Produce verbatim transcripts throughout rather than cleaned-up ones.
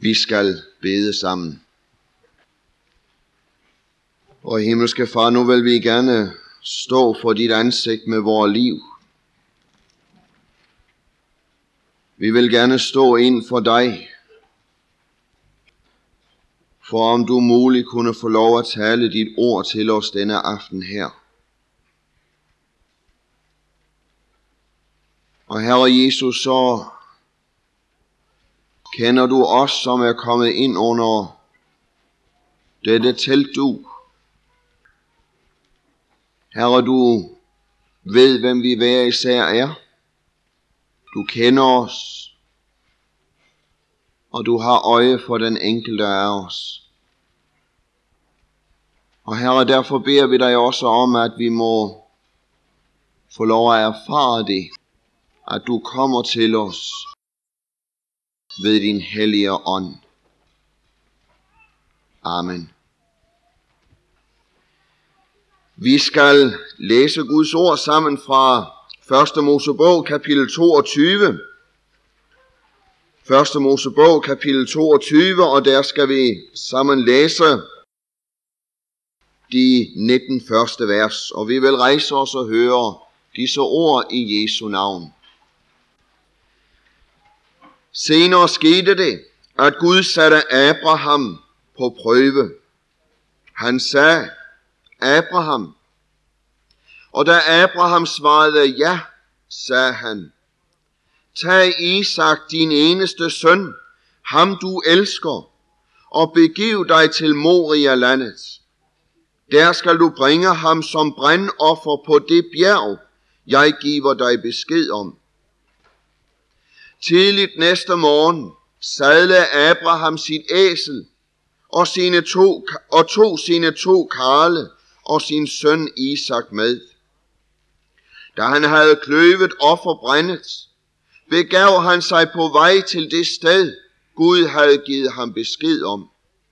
Vi skal bede sammen. Og himmelske Far, nu vil vi gerne stå for dit ansigt med vores liv. Vi vil gerne stå ind for dig, for om du muligt kunne få lov at tale dit ord til os denne aften her. Og Herre Jesus, så kender du os, som er kommet ind under dette teltdug. Herre, du ved, hvem vi hver især er. Du kender os, og du har øje for den enkelte af os. Og Herre, derfor beder vi dig også om, at vi må få lov at erfare det, at du kommer til os ved din hellige ånd. Amen. Vi skal læse Guds ord sammen fra første Mosebog, kapitel toogtyve. første Mosebog, kapitel toogtyve, og der skal vi sammen læse de nitten første vers. Og vi vil rejse os og høre disse ord i Jesu navn. Senere skete det, at Gud satte Abraham på prøve. Han sagde, Abraham. Og da Abraham svarede ja, sagde han, tag Isak, din eneste søn, ham du elsker, og begiv dig til Moria-landet. Der skal du bringe ham som brandoffer på det bjerg, jeg giver dig besked om. Tidligt næste morgen sadlede Abraham sit æsel og, sine to, og tog sine to karle og sin søn Isak med. Da han havde kløvet offerbrændet, begav han sig på vej til det sted, Gud havde givet ham besked om.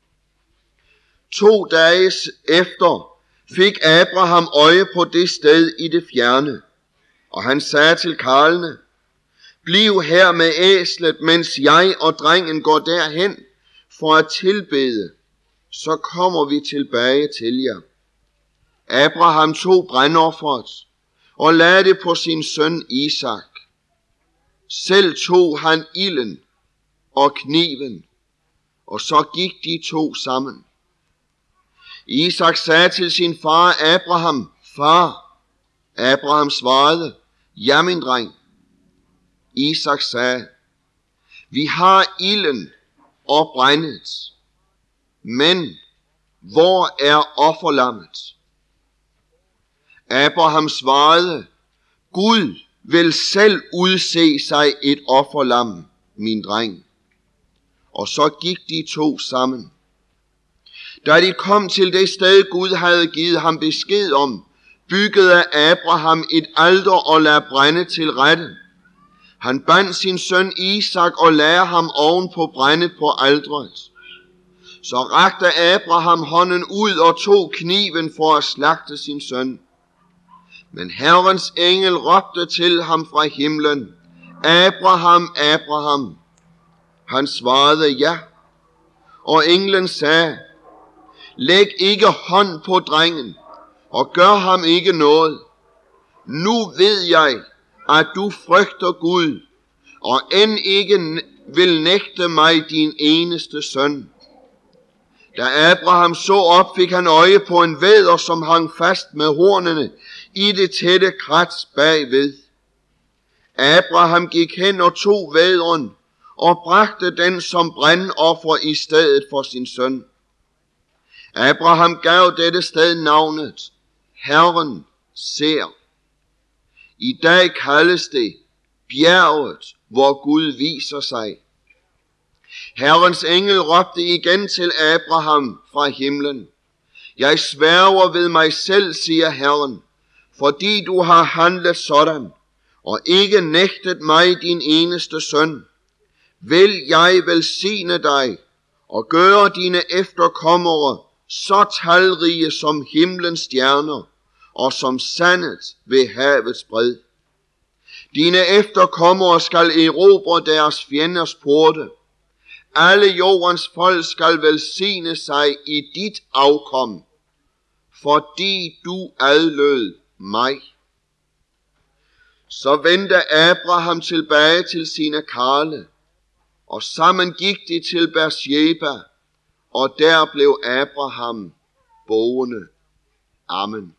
To dage efter fik Abraham øje på det sted i det fjerne, og han sagde til karlene, bliv her med æslet, mens jeg og drengen går derhen for at tilbede, så kommer vi tilbage til jer. Abraham tog brandofferet og lagde det på sin søn Isak. Selv tog han ilden og kniven, og så gik de to sammen. Isak sagde til sin far Abraham, far. Abraham svarede, ja min dreng. Isak sagde, vi har ilden og brændet, men hvor er offerlammet? Abraham svarede, Gud vil selv udse sig et offerlam, min dreng. Og så gik de to sammen. Da de kom til det sted, Gud havde givet ham besked om, byggede Abraham et alter og lagde brænde til rette. Han bandt sin søn Isak og lagde ham oven på brændet på alteret. Så rakte Abraham hånden ud og tog kniven for at slagte sin søn. Men Herrens engel råbte til ham fra himlen, Abraham, Abraham. Han svarede ja, og englen sagde, læg ikke hånd på drengen, og gør ham ikke noget. Nu ved jeg, at du frygter Gud, og end ikke vil nægte mig din eneste søn. Da Abraham så op, fik han øje på en vædder, som hang fast med hornene i det tætte krat bagved. Abraham gik hen og tog vædderen og bragte den som brandoffer i stedet for sin søn. Abraham gav dette sted navnet, Herren ser. I dag kaldes det bjerget, hvor Gud viser sig. Herrens engel råbte igen til Abraham fra himlen. Jeg sværger ved mig selv, siger Herren, fordi du har handlet sådan, og ikke nægtet mig din eneste søn, vil jeg velsigne dig og gøre dine efterkommere så talrige som himlens stjerner og som sandet ved havets bred. Dine efterkommere skal erobre deres fjenders porte. Alle jordens folk skal velsigne sig i dit afkom, fordi du adlød mig. Så vendte Abraham tilbage til sine karle, og sammen gik de til Beersheba, og der blev Abraham boende. Amen.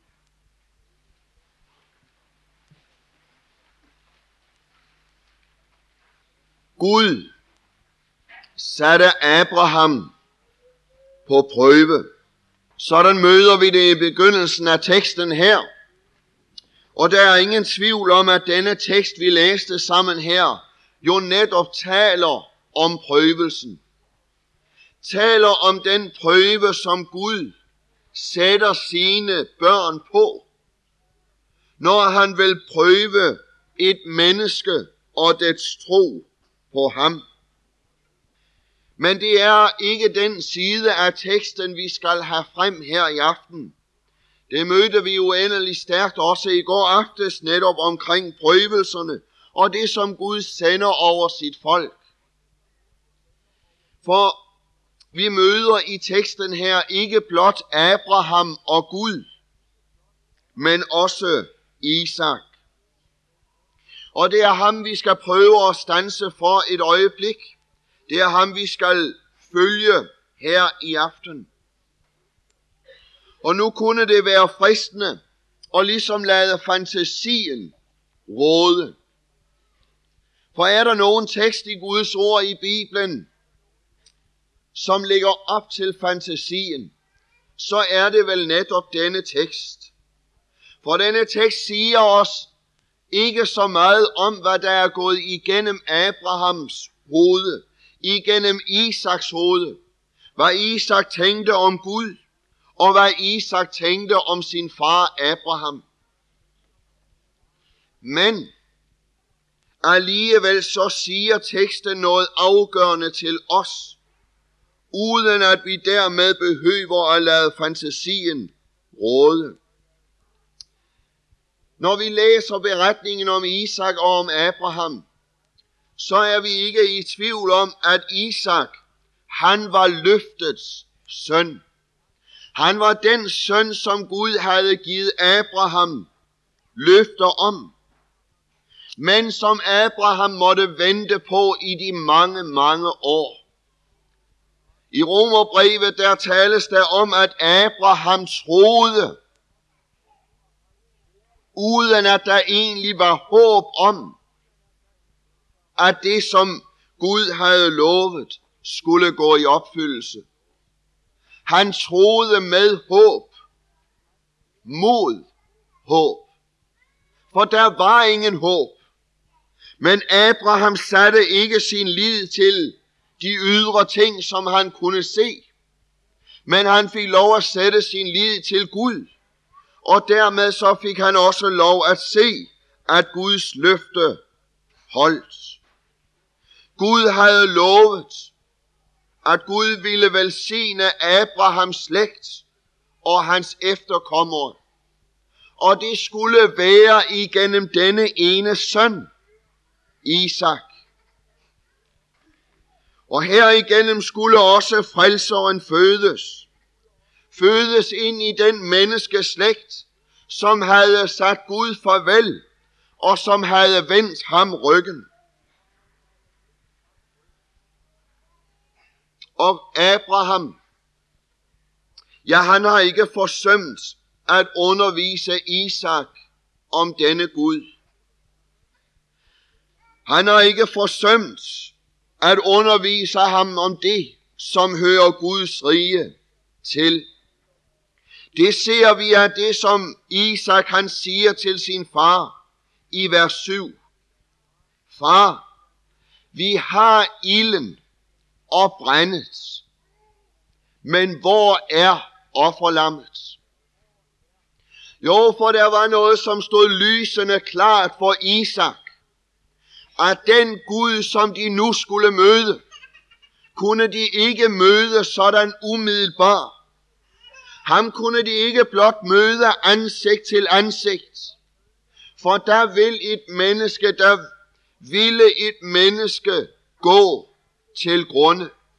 Gud satte Abraham på prøve. Sådan møder vi det i begyndelsen af teksten her. Og der er ingen tvivl om, at denne tekst, vi læste sammen her, jo netop taler om prøvelsen. Taler om den prøve, som Gud sætter sine børn på, når han vil prøve et menneske og dets tro på ham. Men det er ikke den side af teksten, vi skal have frem her i aften. Det mødte vi uendeligt stærkt også i går aftes netop omkring prøvelserne og det, som Gud sender over sit folk. For vi møder i teksten her ikke blot Abraham og Gud, men også Isak. Og det er ham, vi skal prøve at standse for et øjeblik. Det er ham, vi skal følge her i aften. Og nu kunne det være fristende og ligesom lade fantasien råde. For er der nogen tekst i Guds ord i Bibelen, som ligger op til fantasien, så er det vel netop denne tekst. For denne tekst siger os ikke så meget om, hvad der er gået igennem Abrahams hoved, igennem Isaks hoved, hvad Isak tænkte om Gud, og hvad Isak tænkte om sin far Abraham. Men alligevel så siger teksten noget afgørende til os, uden at vi dermed behøver at lade fantasien råde. Når vi læser beretningen om Isak og om Abraham, så er vi ikke i tvivl om, at Isak, han var løftets søn. Han var den søn, som Gud havde givet Abraham løfter om, men som Abraham måtte vente på i de mange, mange år. I Romerbrevet der tales der om, at Abraham troede, uden at der egentlig var håb om, at det, som Gud havde lovet, skulle gå i opfyldelse. Han troede med håb, mod håb, for der var ingen håb. Men Abraham satte ikke sin lid til de ydre ting, som han kunne se, men han fik lov at sætte sin lid til Gud, og dermed så fik han også lov at se, at Guds løfte holdt. Gud havde lovet, at Gud ville velsigne Abrahams slægt og hans efterkommere, og det skulle være igennem denne ene søn, Isak. Og herigennem skulle også frelseren fødes. Fødes ind i den menneskeslægt, som havde sat Gud farvel, og som havde vendt ham ryggen. Og Abraham, ja, han har ikke forsømt at undervise Isak om denne Gud. Han har ikke forsømt at undervise ham om det, som hører Guds rige til. Det ser vi af det, som Isak han siger til sin far i vers syv. Far, vi har ilden og brændet, men hvor er offerlammet? Jo, for der var noget, som stod lysende klart for Isak, at den Gud, som de nu skulle møde, kunne de ikke møde sådan umiddelbart. Ham kunne de ikke blot møde ansigt til ansigt, for der vil et menneske, der ville et menneske gå til grunde.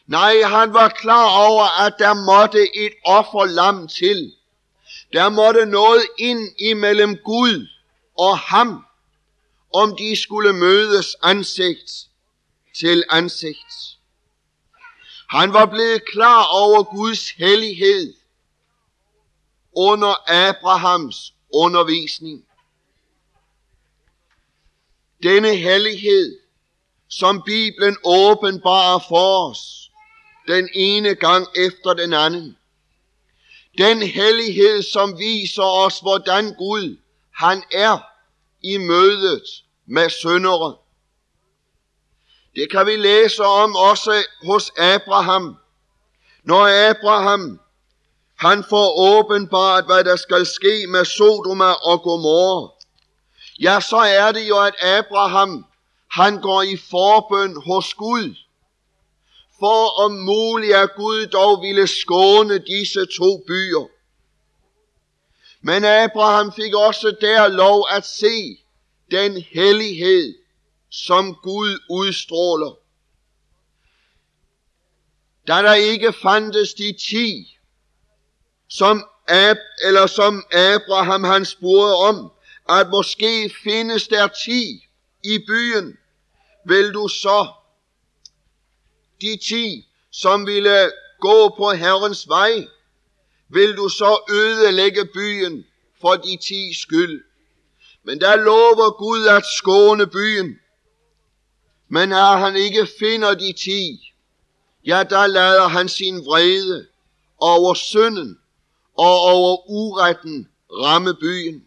Nej, han var klar over, at der måtte et offerlam til. Der måtte noget ind imellem Gud og ham, om de skulle mødes ansigt til ansigt. Han var blevet klar over Guds hellighed under Abrahams undervisning. Denne hellighed, som Bibelen åbenbarer for os, den ene gang efter den anden. Den hellighed, som viser os, hvordan Gud, han er i mødet med syndere. Det kan vi læse om også hos Abraham. Når Abraham, han får åbenbart, hvad der skal ske med Sodoma og Gomorra, ja, så er det jo, at Abraham, han går i forbøn hos Gud, for om muligt at Gud dog ville skåne disse to byer. Men Abraham fik også der lov at se den hellighed, som Gud udstråler. Da der ikke fandtes de ti, som, Ab, eller som Abraham han spurgte om, at måske findes der ti i byen, vil du så de ti, som ville gå på Herrens vej, vil du så ødelægge byen for de ti skyld. Men der lover Gud at skåne byen. Men når han ikke finder de ti, ja, der lader han sin vrede over synden og over uretten ramme byen.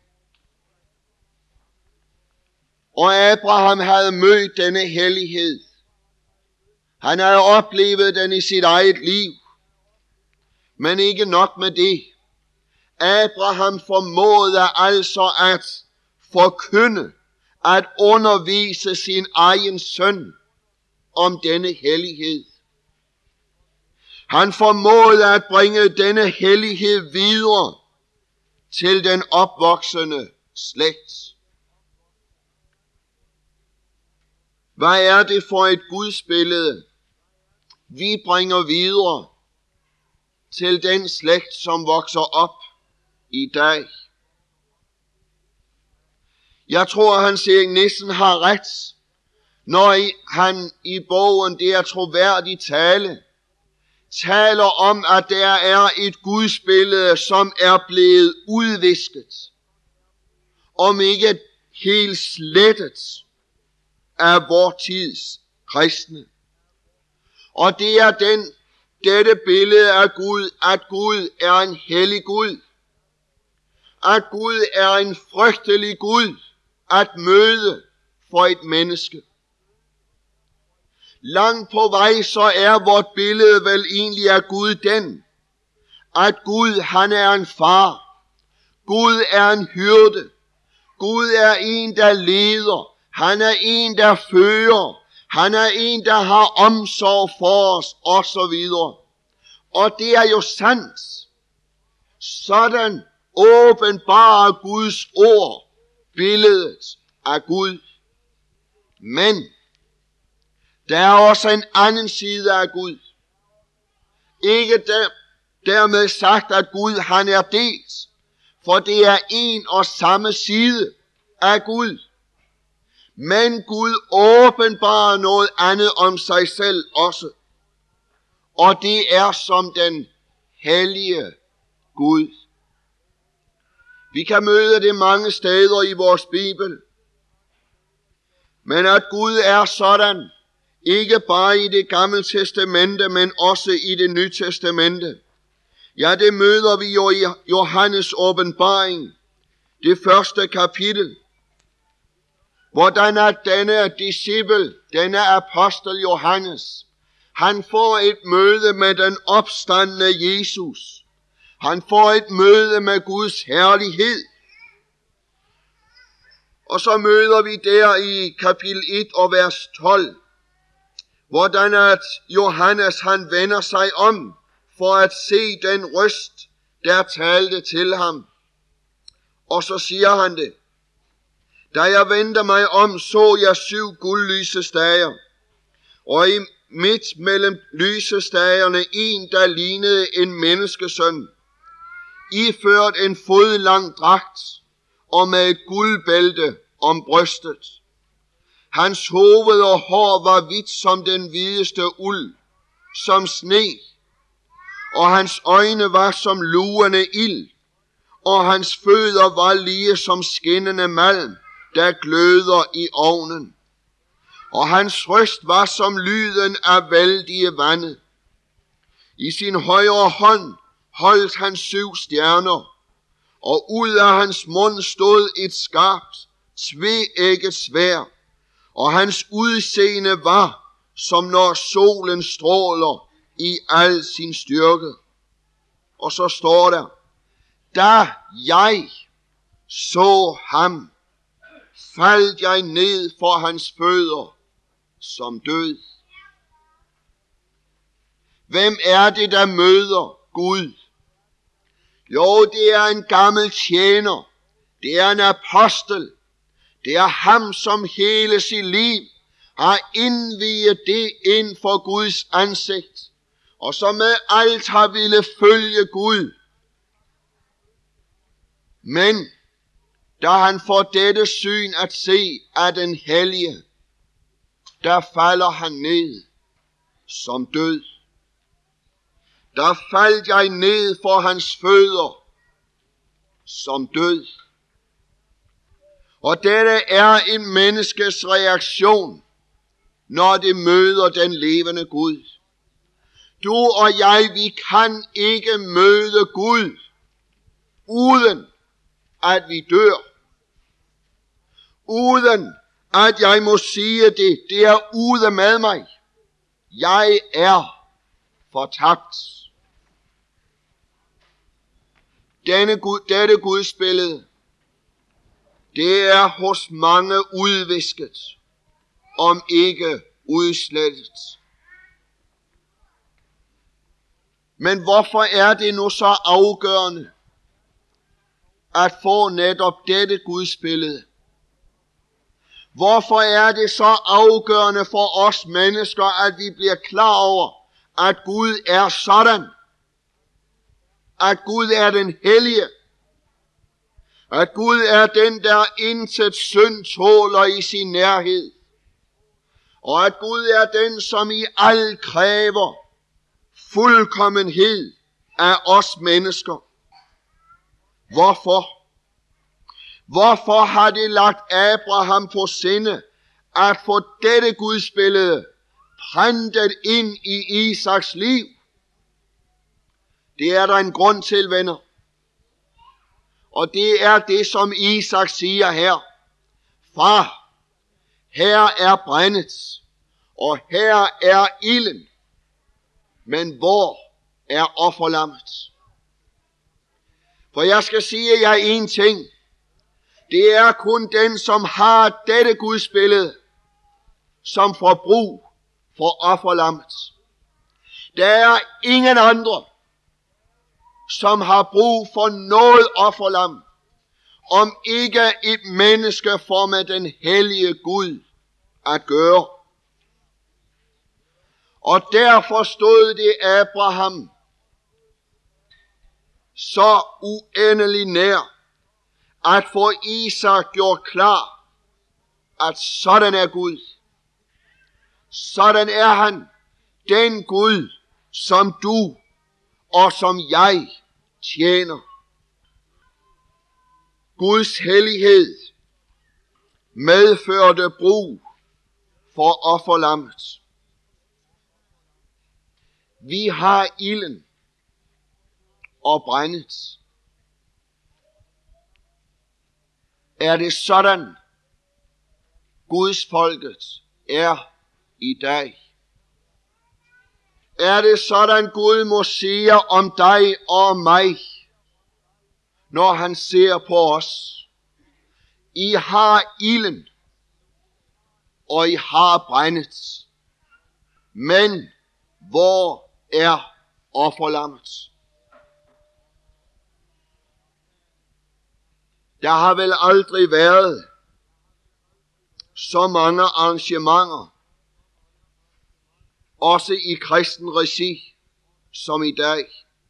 Og Abraham havde mødt denne hellighed. Han havde oplevet den i sit eget liv. Men ikke nok med det. Abraham formåede altså at forkynde, at undervise sin egen søn om denne hellighed. Han formåede at bringe denne hellighed videre til den opvoksende slægt. Hvad er det for et gudsbillede, vi bringer videre til den slægt, som vokser op i dag? Jeg tror, han siger, Nissen har ret, når han i bogen, det er troværdig tale, taler om, at der er et gudsbillede, som er blevet udvisket, om ikke helt slettet af vor tids kristne. Og det er den, dette billede af Gud, at Gud er en hellig Gud. At Gud er en frygtelig Gud at møde for et menneske. Langt på vej så er vort billede vel egentlig af Gud den, at Gud han er en far. Gud er en hyrde. Gud er en, der leder. Han er en, der fører. Han er en, der har omsorg for os, og så videre. Og det er jo sandt. Sådan åbenbarer Guds ord billedet af Gud. Men der er også en anden side af Gud. Ikke der, dermed sagt, at Gud han er delt, for det er en og samme side af Gud. Men Gud åbenbarer noget andet om sig selv også. Og det er som den hellige Gud. Vi kan møde det mange steder i vores Bibel. Men at Gud er sådan, ikke bare i det gamle testamente, men også i det nye testamente. Ja, det møder vi jo i Johannes åbenbaring, det første kapitel. Hvordan er denne disciple, denne apostel Johannes, han får et møde med den opstandne Jesus. Han får et møde med Guds herlighed. Og så møder vi der i kapitel et og vers tolv, hvordan at Johannes han vender sig om for at se den røst, der talte til ham. Og så siger han det. Da jeg vendte mig om, så jeg syv guldlyse stager, og midt mellem lysestagerne en, der lignede en menneskesøn, iført en fodlang dragt og med et guldbælte om brystet. Hans hoved og hår var hvidt som den hvideste uld, som sne, og hans øjne var som lugende ild, og hans fødder var lige som skinnende malm, der gløder i ovnen. Og hans røst var som lyden af vældige vande. I sin højre hånd holdt han syv stjerner, og ud af hans mund stod et skarpt, tveægget sværd, og hans udseende var, som når solen stråler i al sin styrke. Og så står der, da jeg så ham, faldt jeg ned for hans fødder som død. Hvem er det, der møder Gud? Jo, det er en gammel tjener. Det er en apostel. Det er ham, som hele sit liv har indviet det ind for Guds ansigt, og som med alt har ville følge Gud. Men da han får dette syn at se af den hellige, der falder han ned som død. Der faldt jeg ned for hans fødder som død. Og dette er en menneskes reaktion, når det møder den levende Gud. Du og jeg, vi kan ikke møde Gud, uden at vi dør. Uden at jeg må sige det, det er ude med mig. Jeg er fortabt. Denne Gud, dette gudsbillede, det er hos mange udvisket, om ikke udslettet. Men hvorfor er det nu så afgørende at få netop dette gudsbillede? Hvorfor er det så afgørende for os mennesker, at vi bliver klar over, at Gud er sådan? At Gud er den hellige. At Gud er den, der intet synd tåler i sin nærhed. Og at Gud er den, som i alt kræver fuldkommenhed af os mennesker. Hvorfor? Hvorfor har det lagt Abraham på sinde at få dette gudsbillede printet ind i Isaks liv? Det er der en grund til, venner. Og det er det, som Isak siger her. Far, her er brændet, og her er ilden. Men hvor er offerlammet? For jeg skal sige jer en ting. Det er kun den, som har dette gudsbillede, som får brug for offerlammet. Der er ingen andre, som har brug for noget offerlam, om ikke et menneske får med den hellige Gud at gøre. Og derfor stod det Abraham så uendelig nær, at få Isak gjort klar, at sådan er Gud. Sådan er han, den Gud, som du og som jeg tjener. Guds hellighed medførte brug for offerlammet. Vi har ilden og brændet. Er det sådan, Guds folket er i dag? Er det sådan, Gud må sige om dig og mig, når han ser på os? I har ilden, og I har brændet. Men hvor er offerlammet? Der har vel aldrig været så mange arrangementer også i kristen regi, som i dag.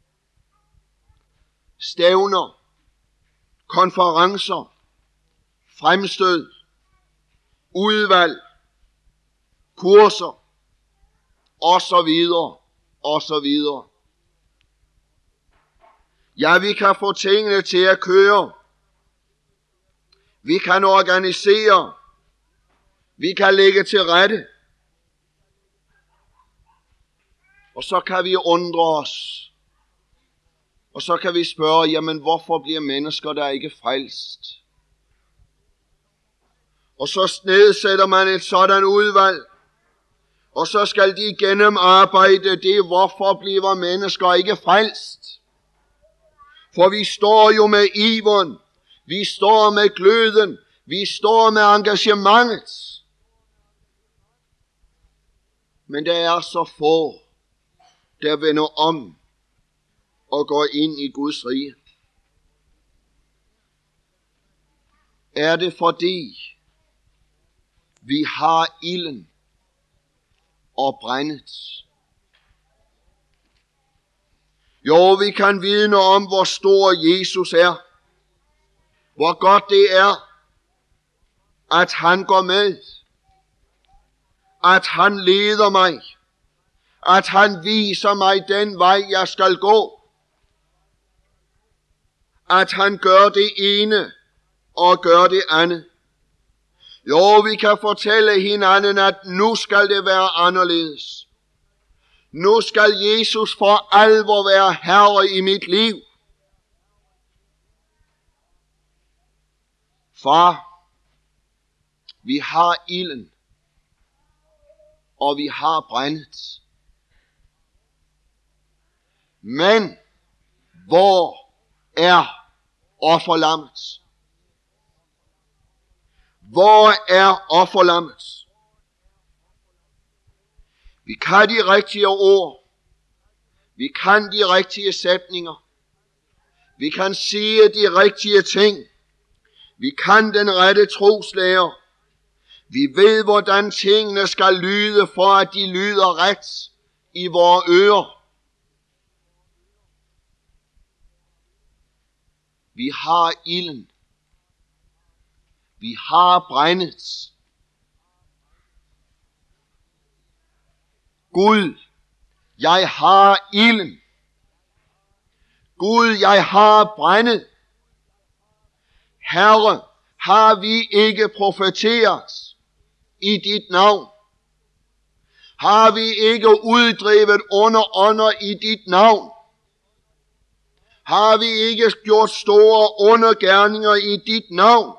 Stævner, konferencer, fremstød, udvalg, kurser, og så videre, og så videre. Ja, vi kan få tingene til at køre. Vi kan organisere. Vi kan lægge til rette. Og så kan vi undre os. Og så kan vi spørge, jamen hvorfor bliver mennesker der ikke frelst? Og så nedsætter man et sådan udvalg. Og så skal de gennem arbejde det, hvorfor bliver mennesker ikke frelst? For vi står jo med iveren, vi står med gløden, vi står med engagementet. Men der er så få, der vender om og går ind i Guds rige. Er det fordi vi har ilden og brændet? Jo, vi kan vidne om, hvor stor Jesus er. Hvor godt det er, at han går med. At han leder mig. At han viser mig den vej, jeg skal gå. At han gør det ene og gør det andet. Jo, vi kan fortælle hinanden, at nu skal det være anderledes. Nu skal Jesus for alvor være herre i mit liv. Far, vi har ilden, og vi har brændet. Men hvor er offerlammet? Hvor er offerlammet? Vi kan de rigtige ord. Vi kan de rigtige sætninger. Vi kan sige de rigtige ting. Vi kan den rette troslære. Vi ved, hvordan tingene skal lyde, for at de lyder ret i vores ører. Vi har ilden. Vi har brændet. Gud, jeg har ilden. Gud, jeg har brændet. Herre, har vi ikke profeteret i dit navn? Har vi ikke uddrevet under ånder i dit navn? Har vi ikke gjort store undergerninger i dit navn?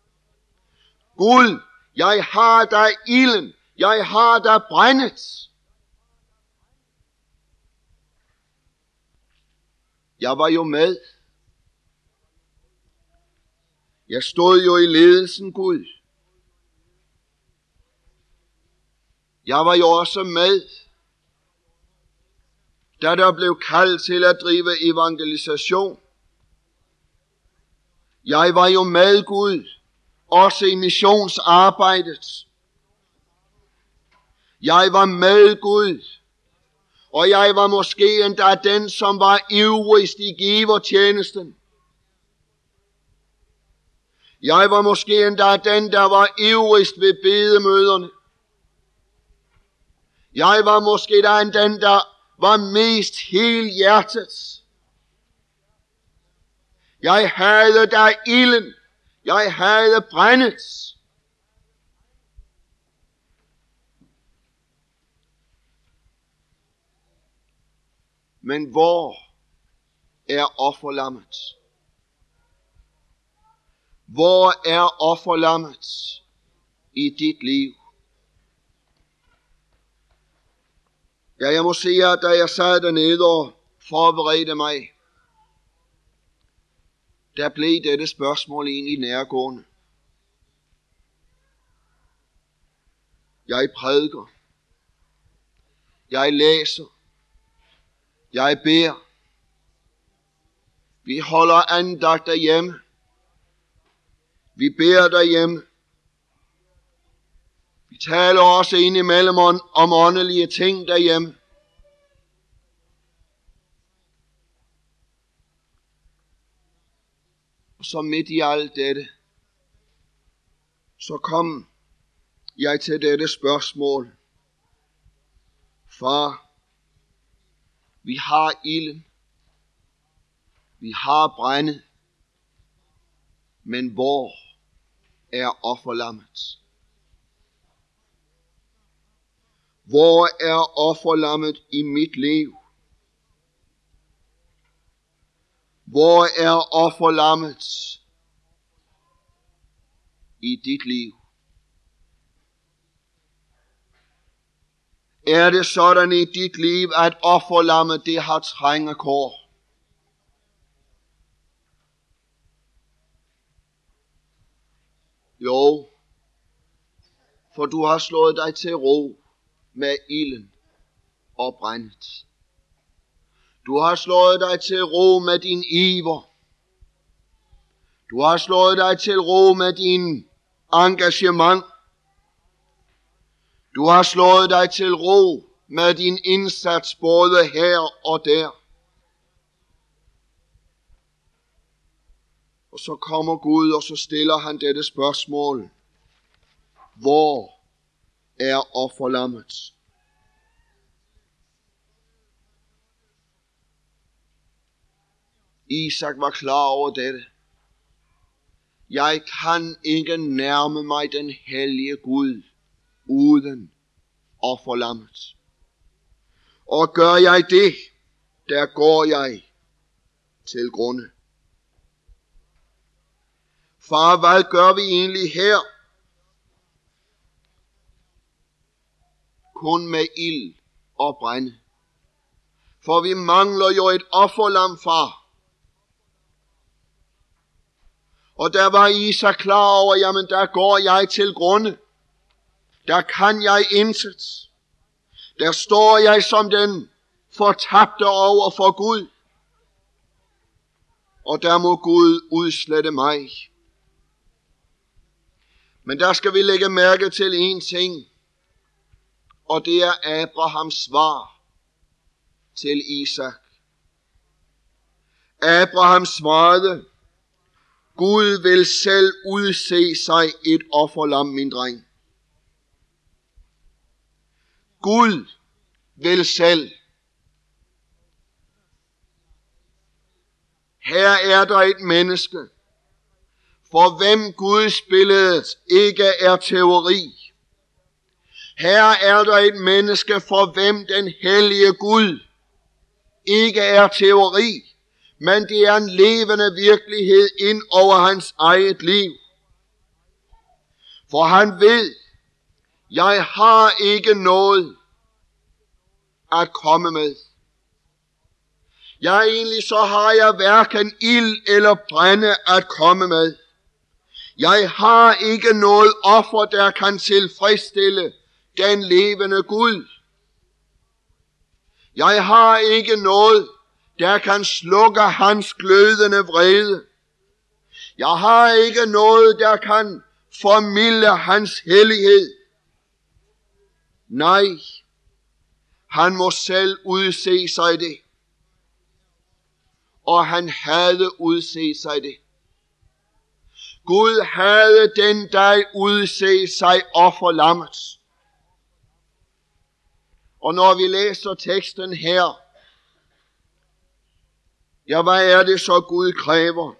Gud, jeg har dig ilden. Jeg har dig brændet. Jeg var jo med. Jeg stod jo i ledelsen, Gud. Jeg var jo også med, da der blev kaldt til at drive evangelisation. Jeg var jo med, Gud, også i missionsarbejdet. Jeg var med, Gud, og jeg var måske endda den, som var ivrigst i givertjenesten. Jeg var måske endda den, der var ivrigst ved bedemøderne. Jeg var måske da den, der var mest helhjertet. Jeg havde der ilden. Jeg havde brændet. Men hvor er offerlammet? Hvor er offerlammet i dit liv? Ja, jeg må sige, at da jeg sad dernede og forberedte mig, der blev dette spørgsmål egentlig nærgående. Jeg prædiker. Jeg læser. Jeg beder. Vi holder andagt derhjemme. Vi beder derhjemme. Vi taler også indimellem om åndelige ting derhjemme. Og så midt i alt dette, så kom jeg til dette spørgsmål. Far, vi har ilden, vi har brændet, men hvor er offerlammet? Hvor er offerlammet i mit liv? Hvor er offerlammet i dit liv? Er det sådan i dit liv, at offerlammet det har trængekår? Jo, for du har slået dig til ro med ilden og brændet. Du har slået dig til ro med din iver. Du har slået dig til ro med din engagement. Du har slået dig til ro med din indsats både her og der. Og så kommer Gud, og så stiller han dette spørgsmål. Hvor er offerlammet? Isak var klar over dette. Jeg kan ikke nærme mig den hellige Gud uden offerlammet. Og gør jeg det, der går jeg til grunde. Far, hvad gør vi egentlig her? Kun med ild og brænde. For vi mangler jo et offerlam, far. Og der var Isak klar over, jamen der går jeg til grunde. Der kan jeg intet. Der står jeg som den fortabte over for Gud. Og der må Gud udslette mig. Men der skal vi lægge mærke til en ting. Og det er Abrahams svar til Isak. Abraham svarede, Gud vil selv udse sig et offerlam, min dreng. Gud vil selv. Her er der et menneske, for hvem Guds billede ikke er teori. Her er der et menneske, for hvem den hellige Gud ikke er teori, men det er en levende virkelighed ind over hans eget liv. For han ved, jeg har ikke noget at komme med. Jeg egentlig så har jeg hverken ild eller brænde at komme med. Jeg har ikke noget offer, der kan tilfredsstille den levende Gud. Jeg har ikke noget, der kan slukke hans glødende vrede. Jeg har ikke noget, der kan formilde hans hellighed. Nej, han må selv udse sig det. Og han havde udset sig det. Gud havde den dag udset sig offerlammet. Og når vi læser teksten her, ja, hvad er det så Gud kræver?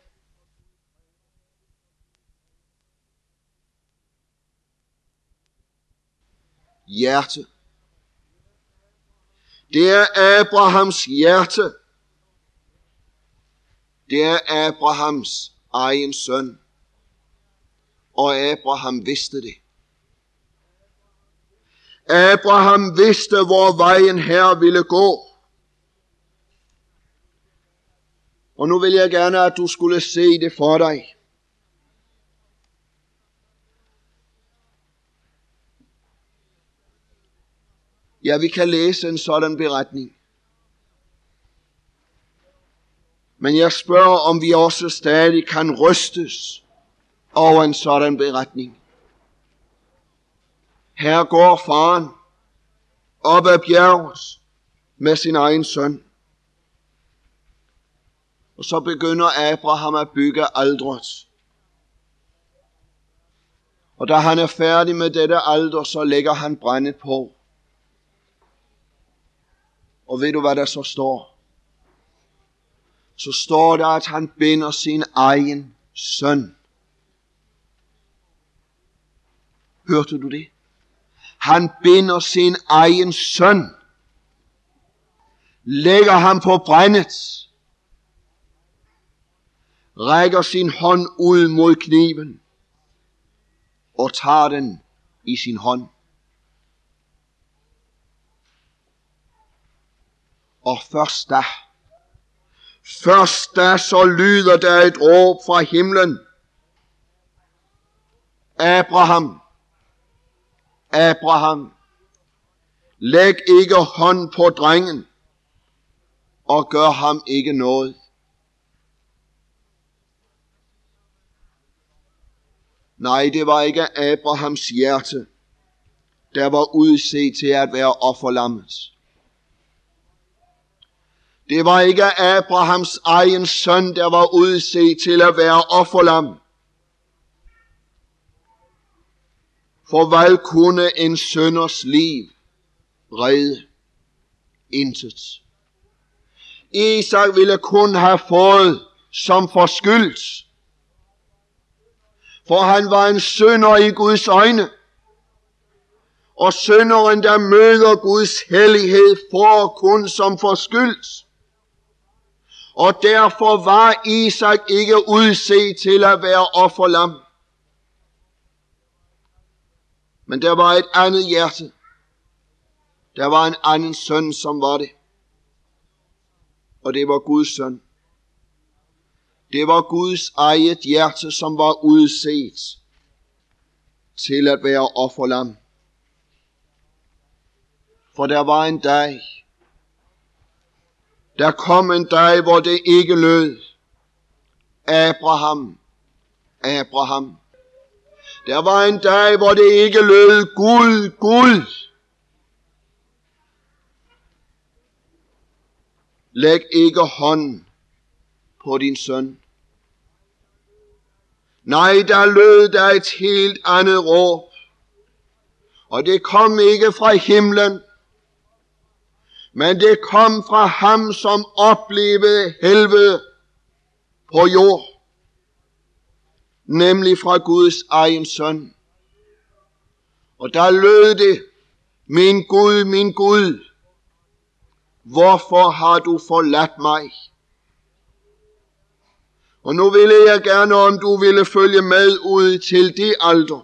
Hjerte. Det er Abrahams hjerte. Det er Abrahams egen søn. Og Abraham vidste det. Abraham vidste, hvor vejen her ville gå. Og nu vil jeg gerne, at du skulle se det for dig. Ja, vi kan læse en sådan beretning. Men jeg spørger, om vi også stadig kan rystes over en sådan beretning. Her går faren op ad bjerget med sin egen søn. Og så begynder Abraham at bygge alteret. Og da han er færdig med dette alter, så lægger han brændet på. Og ved du, hvad der så står? Så står der, at han binder sin egen søn. Hørte du det? Han binder sin egen søn. Lægger ham på brændet. Rækker sin hånd ud mod kniven. Og tager den i sin hånd. Og først da, først da så lyder der et råb fra himlen. Abraham, Abraham, læg ikke hånd på drengen, og gør ham ikke noget. Nej, det var ikke Abrahams hjerte, der var udset til at være offerlammet. Det var ikke Abrahams egen søn, der var udset til at være offerlam. For hvad kunne en sønders liv redde? Intet. Isak ville kun have fået som forskyldt. For han var en synder i Guds øjne. Og synderen, der møder Guds hellighed, får kun som forskyldt. Og derfor var Isak ikke udset til at være offerlam. Men der var et andet hjerte. Der var en anden søn, som var det. Og det var Guds søn. Det var Guds eget hjerte, som var udset til at være offerlam. For der var en dag, der kom en dag, hvor det ikke lød: Abraham, Abraham. Der var en dag, hvor det ikke lød: Gud, Gud. Læg ikke hånd på din søn. Nej, der lød der et helt andet råb. Og det kom ikke fra himlen, men det kom fra ham, som oplevede helvede på jord. Nemlig fra Guds egen søn. Og der lød det: Min Gud, min Gud, hvorfor har du forladt mig? Og nu ville jeg gerne, om du ville følge med ud til det alter.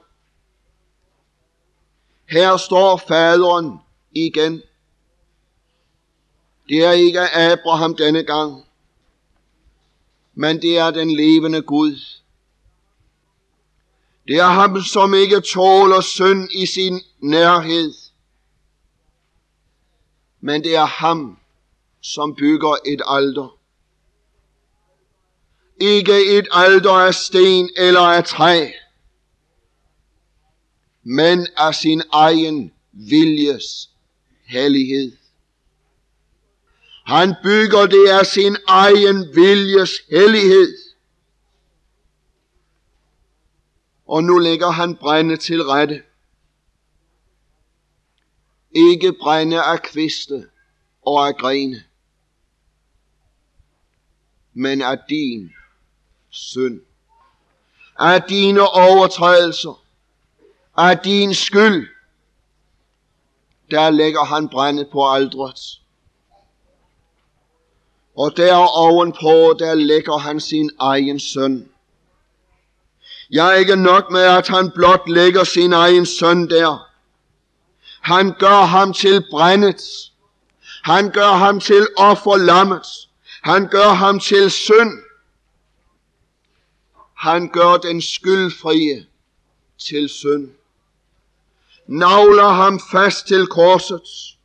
Her står faderen igen. Det er ikke Abraham denne gang, men det er den levende Gud. Det er ham, som ikke tåler synd i sin nærhed, men det er ham, som bygger et alter. Ikke et alter af sten eller af træ, men af sin egen viljes hellighed. Han bygger det af sin egen viljes hellighed. Og nu lægger han brænde til rette. Ikke brænde af kviste og af grene, men af din synd, af dine overtrædelser, af din skyld. Der lægger han brændet på alteret. Og der ovenpå, der lægger han sin egen søn. Jeg er ikke nok med, at han blot lægger sin egen søn der. Han gør ham til brændet. Han gør ham til offerlammet. Han gør ham til synd. Han gør den skyldfrie til synd. Nagler ham fast til korset.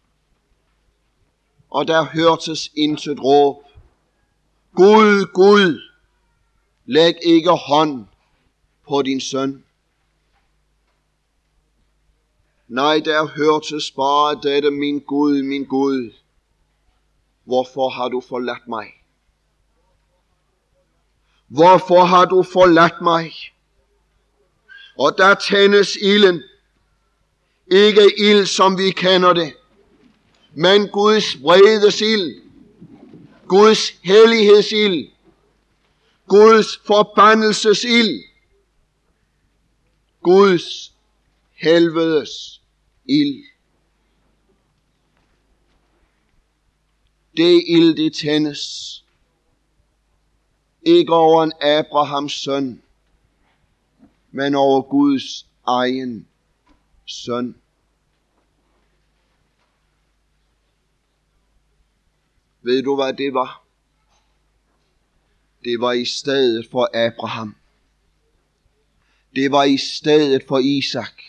Og der hørtes intet råb: Gud, Gud, læg ikke hånd på din søn. Nej, der hørtes bare dette, min Gud, min Gud, hvorfor har du forladt mig? Hvorfor har du forladt mig? Og der tændes ilden. Ikke ild, som vi kender det, men Guds vredes ild, Guds hellighedsild, Guds forbandelsesild, Guds helvedes ild. Det ild, det tændes ikke over en Abrahams søn, men over Guds egen søn. Ved du, hvad det var? Det var i stedet for Abraham. Det var i stedet for Isak.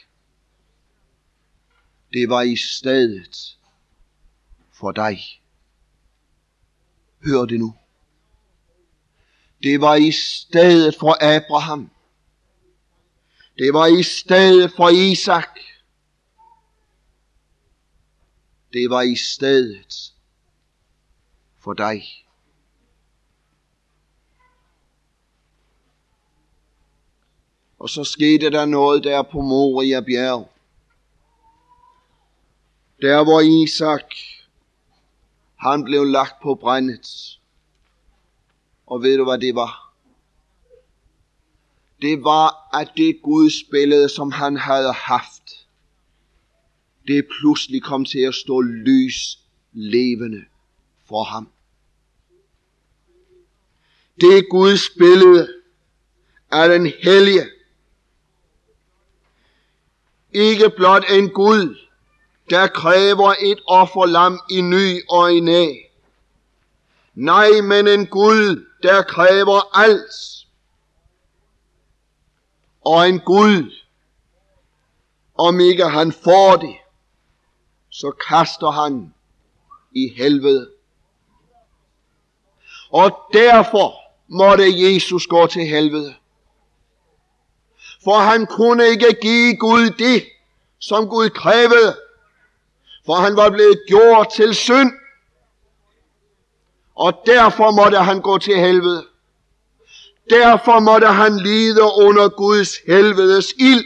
Det var i stedet for dig. Hør det nu. Det var i stedet for Abraham. Det var i stedet for Isak. Det var i stedet for dig. Og så skete der noget der på Moria bjerg. Der hvor Isak, han blev lagt på brændet. Og ved du hvad det var? Det var, at det Guds billede, som han havde haft, det pludselig kom til at stå lys levende for ham. Det Guds billede er den hellige. Ikke blot en Gud, der kræver et offerlam i ny og i næ. Nej, men en Gud, der kræver alt. Og en Gud, om ikke han får det, så kaster han i helvede. Og derfor måtte Jesus gå til helvede. For han kunne ikke give Gud det, som Gud krævede. For han var blevet gjort til synd. Og derfor måtte han gå til helvede. Derfor måtte han lide under Guds helvedes ild.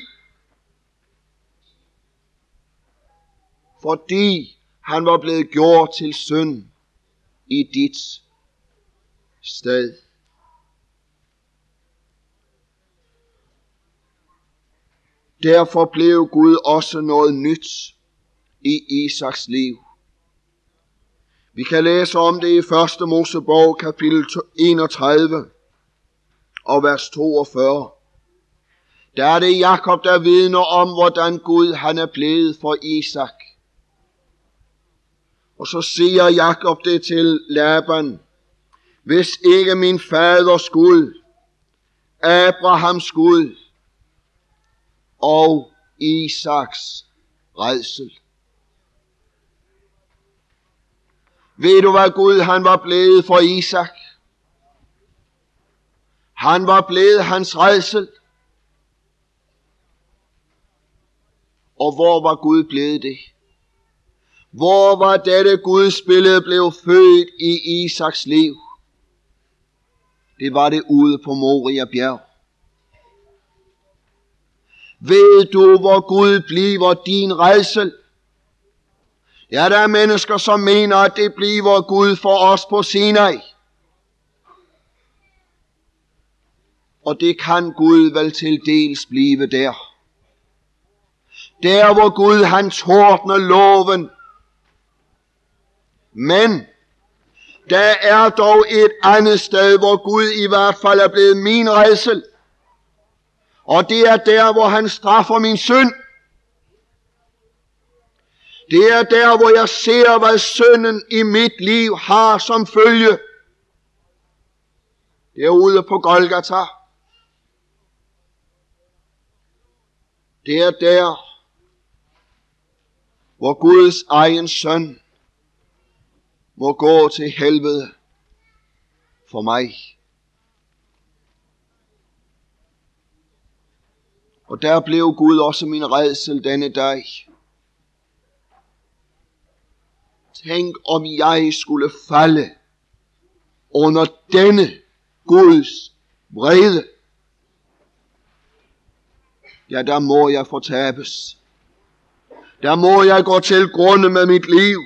Fordi han var blevet gjort til synd i dit sted. Derfor blev Gud også noget nyt i Isaks liv. Vi kan læse om det i første Mosebog kapitel enogtredive og vers toogfyrre. Der er det Jakob, der vidner om, hvordan Gud han er blevet for Isak. Og så siger Jakob det til Laban: hvis ikke min faders Gud, Abrahams Gud og Isaks rædsel. Ved du hvad Gud han var blevet for Isak? Han var blevet hans rædsel. Og hvor var Gud blevet det? Hvor var dette Guds billede blev født i Isaks liv? Det var det ude på Moria bjerg. Ved du, hvor Gud bliver din rædsel? Ja, der er mennesker, som mener, at det bliver Gud for os på Sinai. Og det kan Gud vel til dels blive der. Der, hvor Gud han tordner loven. Men der er dog et andet sted, hvor Gud i hvert fald er blevet min rædsel. Og det er der, hvor han straffer min synd. Det er der, hvor jeg ser, hvad synden i mit liv har som følge. Det er ude på Golgata. Det er der, hvor Guds egen søn må gå til helvede for mig. Og der blev Gud også min rædsel denne dag. tænk om jeg skulle falde under denne Guds vrede. Ja, der må jeg fortabes. Der må jeg gå til grunde med mit liv.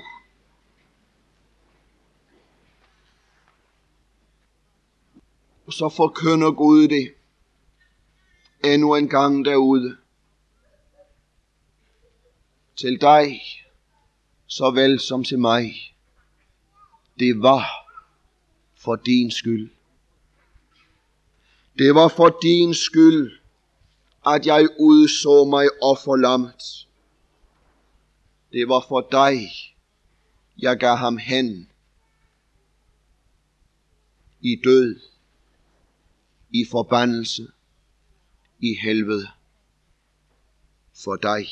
Og så forkynder Gud det endnu en gang derude. Til dig, såvel som til mig. Det var for din skyld. Det var for din skyld, at jeg udså mig offerlammet. Det var for dig, jeg gav ham hen i død, i forbandelse, i helvede. For dig.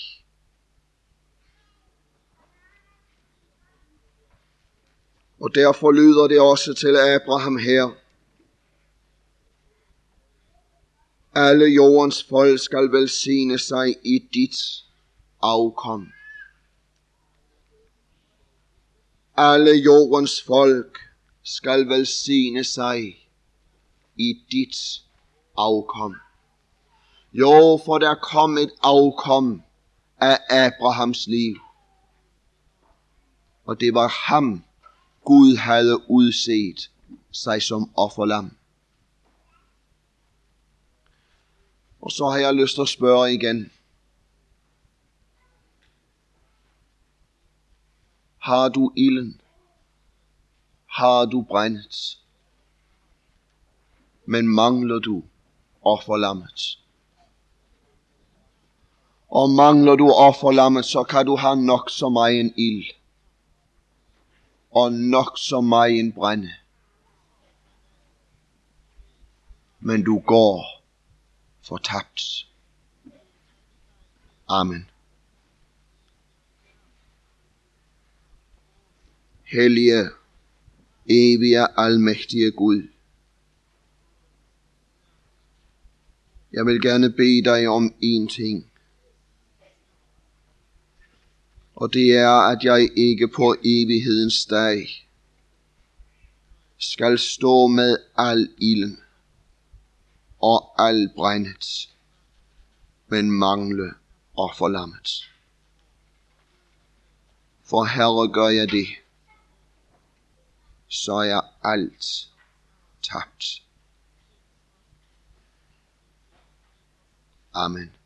Og derfor lyder det også til Abraham her. Alle jordens folk skal velsigne sig i dit afkom. Alle jordens folk skal velsigne sig i dit afkom. Jo, for der kom et afkom af Abrahams liv. Og det var ham, Gud havde udset sig som offerlam. Og så har jeg lyst til at spørge igen. Har du ilden? Har du brændet? Men mangler du offerlammet? Og mangler du offerlammet, så kan du have nok så meget en ild. Og nok så meget en brænde. Men du går fortabt. Amen. Hellige, evige, almægtige Gud. Jeg vil gerne bede dig om en ting. Og det er, at jeg ikke på evighedens dag skal stå med al ilden og al brændet, men mangle offerlammet. For Herre, gør jeg det, så er alt tabt. Amen.